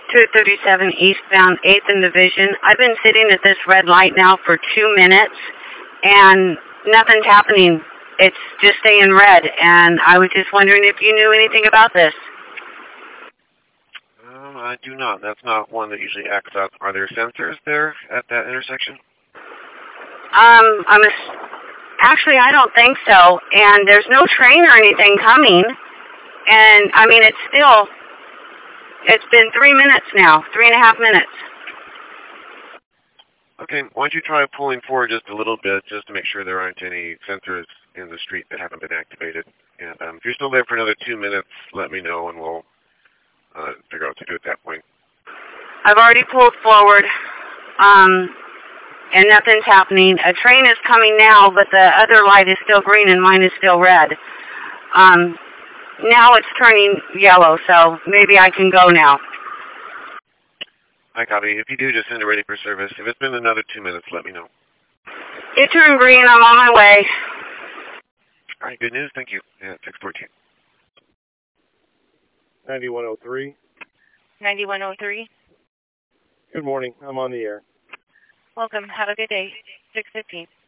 237 eastbound 8th and Division. I've been sitting at this red light now for 2 minutes, and nothing's happening. It's just staying red, and I was just wondering if you knew anything about this. I do not. That's not one that usually acts out. Are there sensors there at that intersection? Actually, I don't think so, and there's no train or anything coming, and, I mean, it's been 3 minutes now, 3.5 minutes. Okay, why don't you try pulling forward just a little bit just to make sure there aren't any sensors in the street that haven't been activated. And if you're still there for another 2 minutes, let me know and we'll figure out what to do at that point. I've already pulled forward, and nothing's happening. A train is coming now, but the other light is still green and mine is still red. Now it's turning yellow, so maybe I can go now. I copy. If you do, just send it ready for service. If it's been another 2 minutes, let me know. It turned green. I'm on my way. All right, good news. Thank you. Yeah, 614. 9103. 9103. Good morning. I'm on the air. Welcome. Have a good day. 615.